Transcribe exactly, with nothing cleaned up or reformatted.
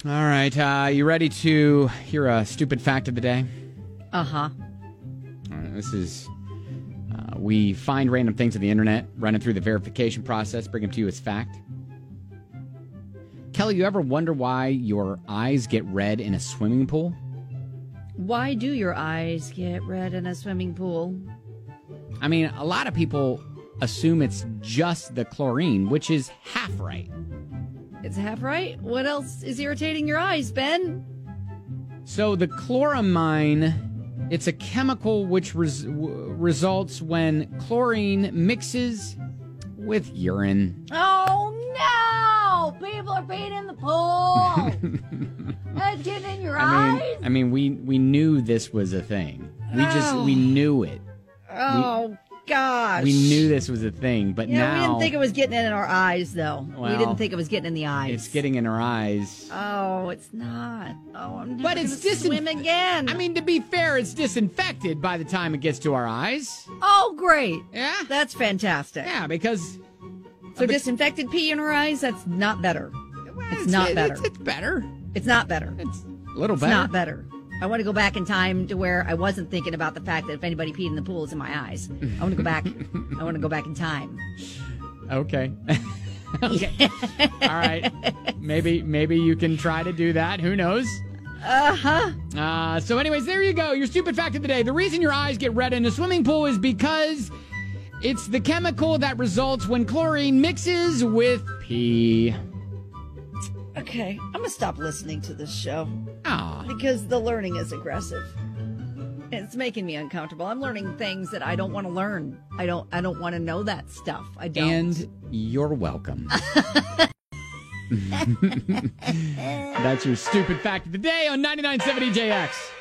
All right. Uh, you ready to hear a stupid fact of the day? Uh-huh. All right, this is... Uh, we find random things on the internet, run it through the verification process, bring them to you as fact. Kelly, you ever wonder why your eyes get red in a swimming pool? Why do your eyes get red in a swimming pool? I mean, a lot of people assume it's just the chlorine, which is half right. It's half right. What else is irritating your eyes, Ben? So the chloramine... It's a chemical which res- w- results when chlorine mixes with urine. Oh, no! People are peeing in the pool! That's getting in your I eyes? mean, I mean, we, we knew this was a thing. We just, we knew it. Oh, we, gosh. We knew this was a thing, but yeah, now... we didn't think it was getting in our eyes, though. Well, we didn't think it was getting in the eyes. It's getting in our eyes. Oh, it's not. Oh, I'm never But it's gonna disin- swim again. I mean, to be fair, it's disinfected by the time it gets to our eyes. Oh, great. Yeah? That's fantastic. Yeah, because... So disinfected pee in our eyes, that's not better. Well, It's not it- better. It's, it's better. It's not better. It's a little It's better. not better. I want to go back in time to where I wasn't thinking about the fact that if anybody peed in the pool, it's in my eyes. I want to go back. I want to go back in time. Okay. Okay. All right. Maybe maybe you can try to do that. Who knows? Uh-huh. Uh, so anyways, there you go. Your stupid fact of the day. The reason your eyes get red in a swimming pool is because it's the chemical that results when chlorine mixes with pee. Okay, I'm going to stop listening to this show. Ah. Because the learning is aggressive. It's making me uncomfortable. I'm learning things that I don't want to learn. I don't I don't want to know that stuff. I don't. And you're welcome. That's your stupid fact of the day on ninety-nine point seven E J X.